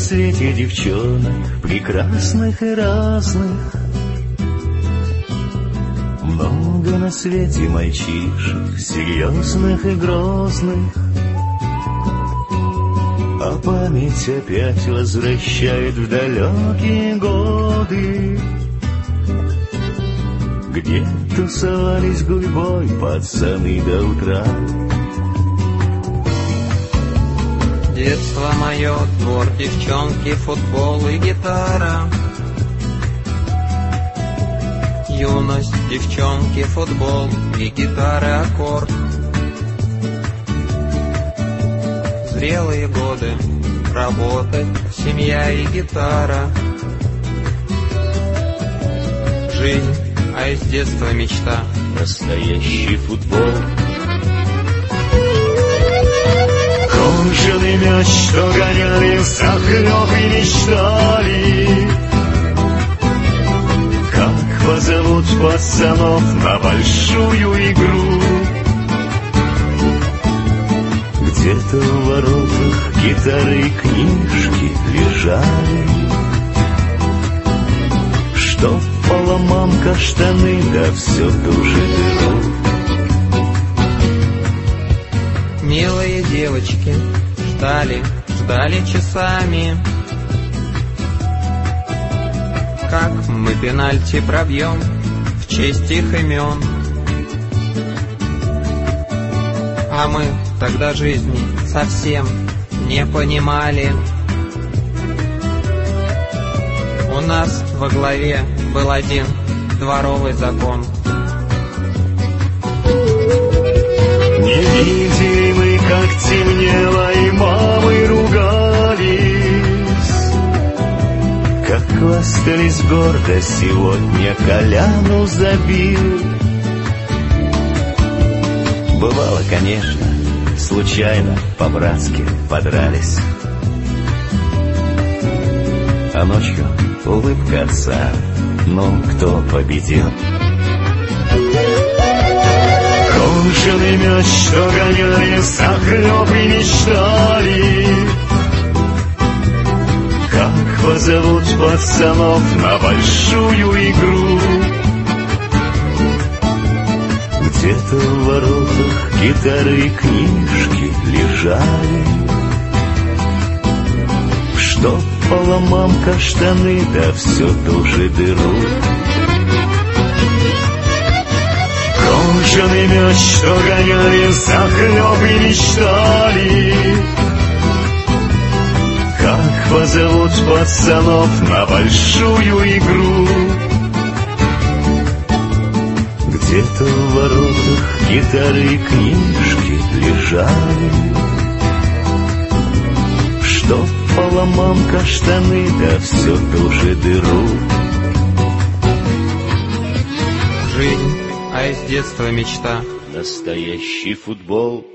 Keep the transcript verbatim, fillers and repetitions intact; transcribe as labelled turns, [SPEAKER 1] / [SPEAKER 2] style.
[SPEAKER 1] свете девчонок, прекрасных и разных. Много на свете мальчишек, серьезных и грозных. А память опять возвращает в далекие годы, где тусовались гурьбой пацаны до утра.
[SPEAKER 2] Детство мое, двор, девчонки, футбол и гитара. Юность, девчонки, футбол и гитара, аккорд. Зрелые годы, работа, семья и гитара. Жизнь, а из детства мечта.
[SPEAKER 1] Настоящий футбол. Круженый мяч, что гоняли в захлёб и мечтали. Как позовут пацанов на большую игру? Где-то в воротах гитары и книжки лежали, что по ломам каштаны, да все ту же дыру.
[SPEAKER 2] Милые девочки ждали, ждали часами, как мы пенальти пробьем в честь их имен. А мы тогда жизни совсем не понимали. У нас во главе был один дворовый закон.
[SPEAKER 1] Не видели мы, как темнело, и мамы ругались, как хвастались гордо сегодня Коляну забил. Бывало, конечно, случайно, по-братски подрались, а ночью улыбка отца, ну, кто победил? Круженый мяч, что гоняли в захлёб и мечтали, как позовут пацанов на большую игру? Где-то в воротах гитары и книжки лежали, что по ломам каштаны, да все ту же дыру. Круженый мяч, что гоняли в захлёб и мечтали, как позовут пацанов на большую игру? Где-то в воротах гитары и книжки лежали, что по ломам каштаны, да все ту же дыру.
[SPEAKER 2] Жизнь, а из детства мечта.
[SPEAKER 1] Настоящий футбол.